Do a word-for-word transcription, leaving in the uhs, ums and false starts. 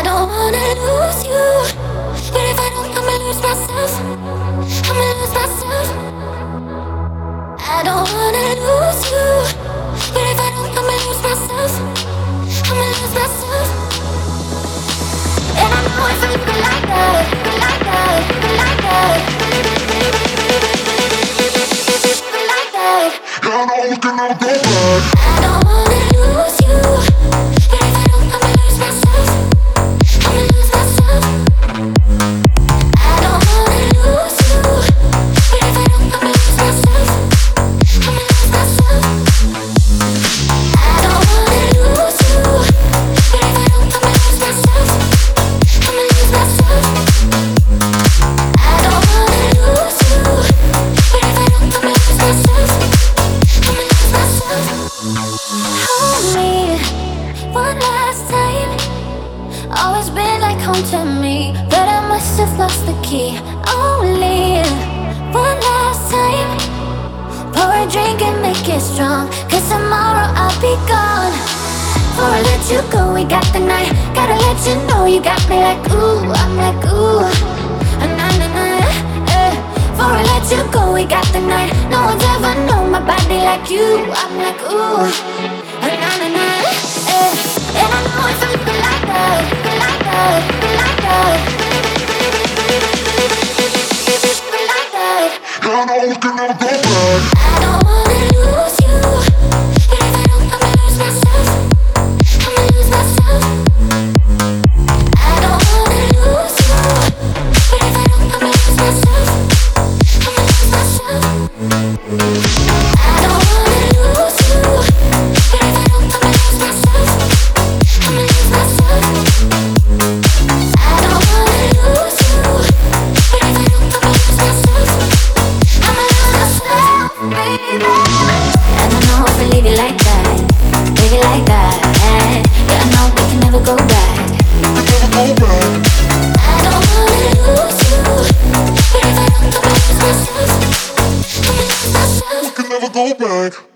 don't wanna lose you, but if I don't, I'ma lose myself. I'ma lose myself. I don't wanna lose you, but if I don't, I'ma lose myself. I'ma lose myself. And I know if I leave it like that, like that, like that, like that. Yeah, I know we can never go back. I don't wanna lose you, but if I don't, I'ma lose myself. I'ma lose myself. I don't wanna lose you, but if I don't, I'ma lose myself. I'ma lose myself. I don't wanna lose you, but if I don't, I'ma lose myself. I'ma lose myself. I don't wanna lose you, but if I don't, I'ma lose myself. I'ma lose myself. Hold me one last time. Always been like home to me, but I must have lost the key. Only one last time. Pour a drink and make it strong, cause tomorrow I'll be gone. Before I let you go, we got the night. Gotta let you know you got me like ooh, I'm like ooh, ah, na na na, eh. Before I let you go, we got the night. No one's ever known my body like you. I'm like ooh, ah, na na na, eh. And I know if I leave it like that, like that, like that, like that. Yeah, I know we can never go back. I don't wanna lose you, but if I don't, I'ma lose myself. I'ma lose myself. I don't wanna lose you, but if I don't, I'ma lose myself. I'ma lose myself. I don't wanna lose you, but if I don't, I'ma lose myself. I'ma lose myself. I don't wanna lose you, but if I don't, I'ma lose myself. I'ma lose myself, baby. And I know if I leave it like that, leave it like that. Yeah, I know we can never go back. We can never go back. I don't wanna lose you, but if I don't, I'ma lose myself. I'ma lose myself. We can never go back.